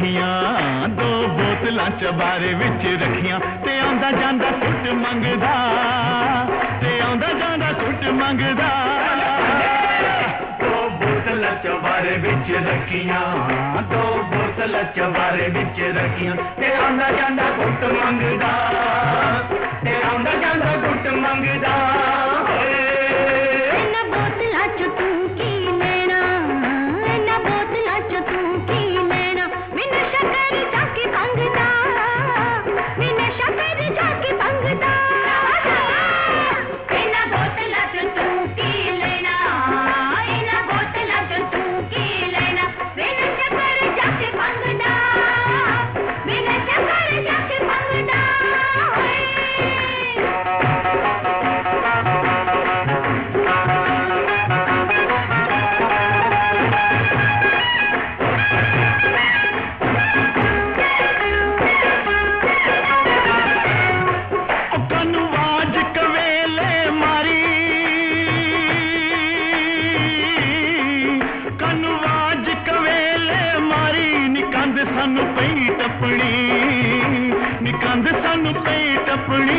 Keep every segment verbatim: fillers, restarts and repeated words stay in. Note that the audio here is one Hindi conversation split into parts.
रखियां दो बोतलां चबारे विच रखियां ते आंदा जांदा सुट मंगदा ते आंदा जांदा सुट मंगदा दो बोतलां चबारे विच रखियां दो बोतलां चबारे विच रखियां ते आंदा जांदा सुट मंगदा ते आंदा जांदा सुट मंगदा सानू पई टपनी निकंद सानू पई टपनी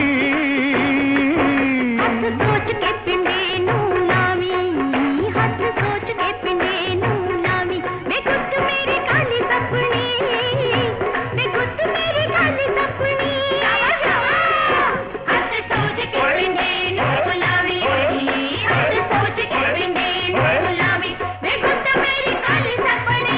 हाथ सोच के पिंडे नू लावी हाथ सोच के पिंडे नू लावी वे गुੱਤ मेरी काली सपनी वे गुੱਤ मेरी काली सपनी हाथ सोच के पिंडे नू लावी हाथ सोच के पिंडे नू लावी वे गुੱਤ मेरी काली सपनी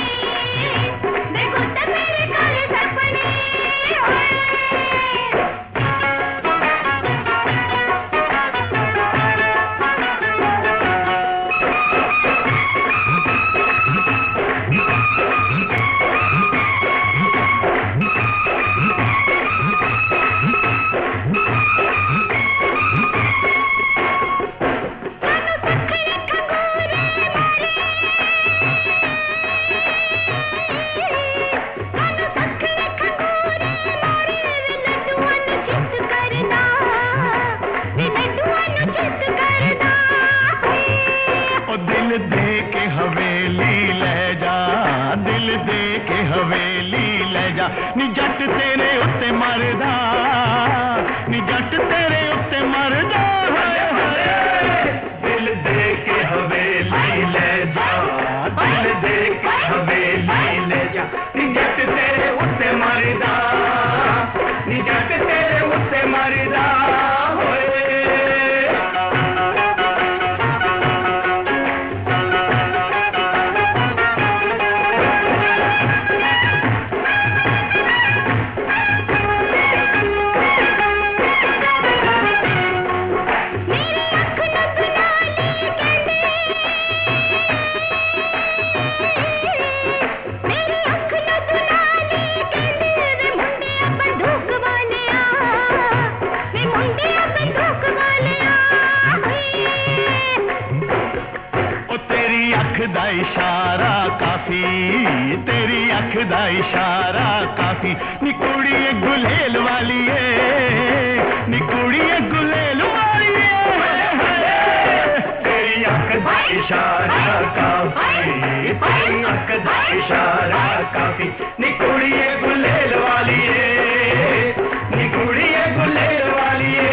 दिल दे के हवेली ले जा दिल दे के हवेली ले जा नी जट तेरे उत्ते मरदा नी जट तेरे उत्ते मरदा दिल दे के हवेली ले जा दिल दे के हवेली ले जा नी जट तेरे उत्ते मरदा नी जट तेरे उत्ते मरदा दा इशारा काफी तेरी अख दा इशारा काफी नी कुड़िए गुलेल वाली है नी कुड़िए गुलेल वाली है तेरी अख दा इशारा काफी तेरी अख दा इशारा काफी नी कुड़िए गुलेल वाली है नी कुड़िए गुलेल वाली है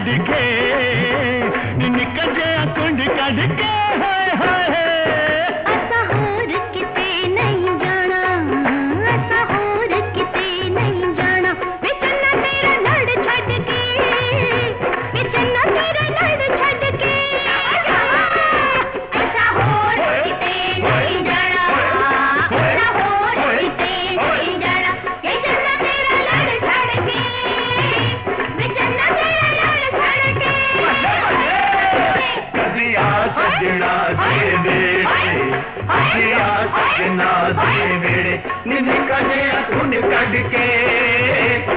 छड़ के निकल जाया कुंड कढ़ के हाय हाय ऐसा होर किते नहीं जाना ऐसा होर किते नहीं जाना वे चन्ना तेरा लड़ छड़ के वे चन्ना तेरा लड़ छड़ के ऐसा होर किते नहीं जाना ऐसा होर किते नहीं जाना वे चन्ना तेरा लड़ छड़ के वे चन्ना तेरा लड़ छड़ के कदिया सजना दे बेड़े कदिया सजना दे बेड़े निकले कुंड कढ़ के